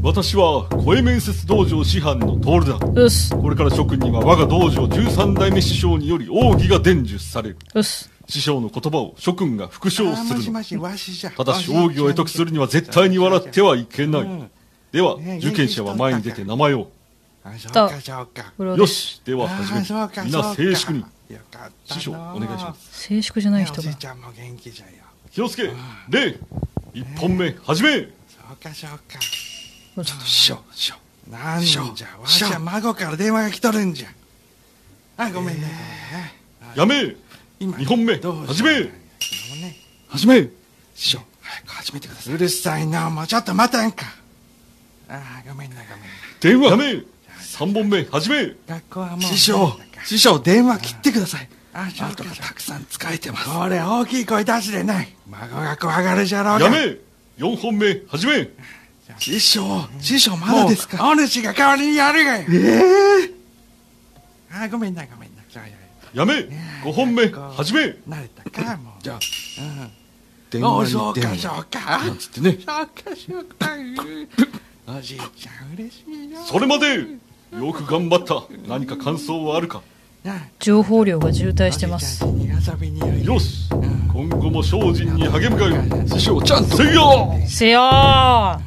私は声面接道場師範の徹だ。 うっす。 これから諸君には我が道場13代目師匠により奥義が伝授される。 うっす。 師匠の言葉を諸君が復唱するの。 もしもしわしじゃ。 ただし奥義を得得するには絶対に笑ってはいけない。では受験者は前に出て名前を。 そうかそうか。 よし、では始める。 そうかみんな静粛に。 よかった師匠お願いします。 静粛じゃない人がおじい。ちゃんも元気じゃよ。 気をつけ、礼。一本目始め。 そうかそうか。 師匠、師匠。 なんじゃわしは孫から電話が来とるんじゃ。あ、ごめんね。 やめ。 今二本目どうし始め。 始め。師匠、早く始めてください。 うるさいな、もうちょっと待たんか。ああ、ごめんなごめんな。 電話やめ。三本目始め。 学校はもう師匠、電話切ってください。 あ、そうか後がたくさん使えてます。 これ大きい声出しでない。孫が怖がるじゃろうが。 やめ。四本目始め。 師匠、まだですか？ もうお主が代わりにやるがよ。あ、ごめんなごめんな。 やめ。五本目始め。 慣れたかもう。 じゃあ、電お話そうかに電話。 そうか。 なんつってね。 そうかそうか。おじいちゃん嬉しいよ。 それまで。よく頑張った。何か感想はあるか。 情報量が渋滞してます。 おじいちゃんに遊びによい。 よし。今後も精進に励むがよい。 師匠、ちゃんと。 せいや。 せやー。